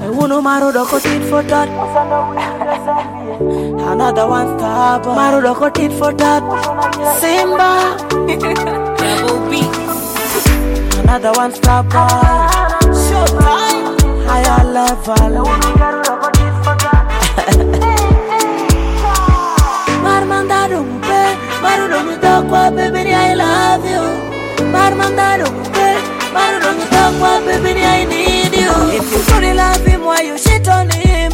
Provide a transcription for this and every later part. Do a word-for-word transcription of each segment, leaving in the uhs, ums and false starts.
Uno maro doko tit for that. Another one star boy. Maro doko tit for that. Simba. Double B. Another one star boy. Showtime. Higher level. Marmanda rumpe, maru don't talk what baby I love you. Marmanda rumpe, maru don't talk what baby I need you. If you truly love him, why you shit on him?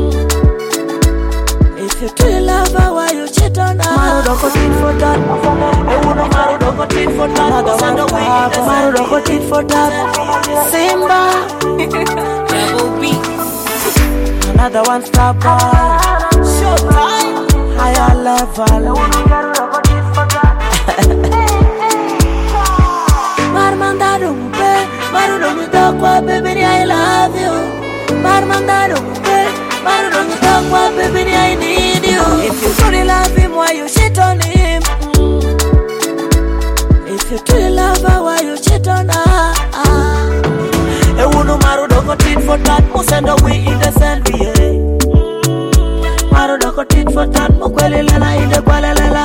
If you truly love her, why you shit on her? Maru don't tit for that. Maru don't tit for that. Another one star. Maru don't tit for that. Simba. Double B. Another one star boy. Showtime. Higher level. Marmanda rumpe, maru don't talk what baby I love you. Marmanda rumpe, maru don't talk what baby I need you. If you truly love him, why you shit on him? If you truly love her, why you shit on her? E uno maru don't tit for that, musendo we innocent we. Maru doko tit for tat, mukwele lela inde kwale lela.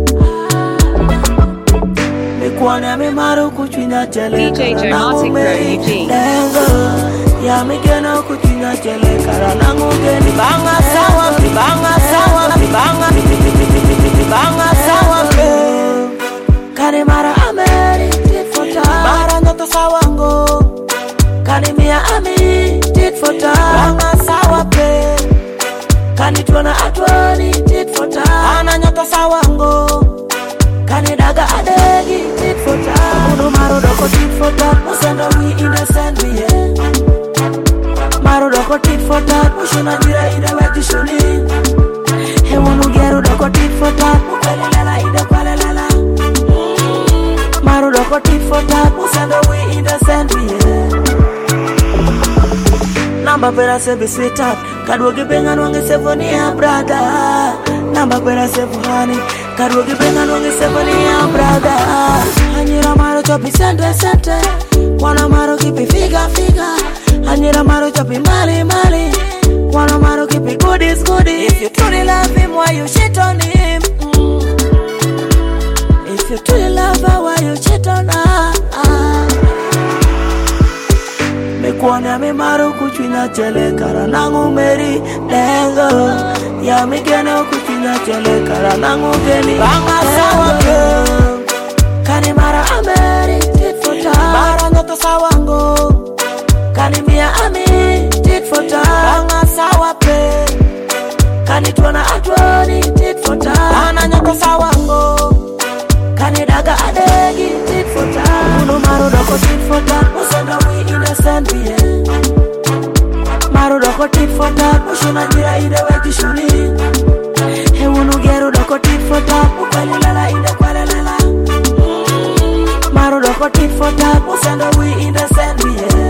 Mikwane mi maru kuchwinya chele. D J Dramatic Pro Eugene. Dengo, ya mikena kuchwinya chele. Karana ngugeni banga sawa, banga sawa, banga, banga sawa. Kani mara ameri tit for tat. Mara nyoto sawa ngo. Kani miya ami tit for tat. Banga sawa pe. Kani tuona atwani tit for tat. Ana nyota sawango. Kani daga adegi tit for tat. Uno maro doko tit for tat. Musendo we innocent we yeah. Maro doko tit for tat. Mushuna jira ida weti shuni. He wunu geru doko tit for tat. Mukwele lela ida kwale lela. Maro doko tit for tat. Musendo we innocent we yeah. Namba pera sebi sweetheart. Kadwogi benga nwangi sevoni ya brother. Namba pera sebu honey. Kadwogi benga nwangi sevoni ya brother. Hanyira maro chopi sente sente. Wana maro kipi figa figa. Hanyira maro chopi mali mali. Wana maro kipi goodies goodies. If you truly love him, why you shit on him? If you truly love her, why you shit on her? Mekwane mi maru kuchwinya chele. Karana ngumeri dengo. Ya mikena kuchwinya chele. Karana ngugeni banga sawa ke. Kani mara ameri tit for tat. Mara nyoto sawango. Kani miya ami tit for tat. Banga sawa pe. Kani tuona atwani tit for tat. Ana nyoto sawango. Kani daga adegi tit for tat. Uno maro doko tit for tat. Musenda we innocent we yeah. Maro doko tit for tat. Mushuna jira ida weti shuni. He wunu geru doko tit for tat. Mukwele lela ida kwale lela. Maro doko tit for tat. Musenda we innocent we yeah.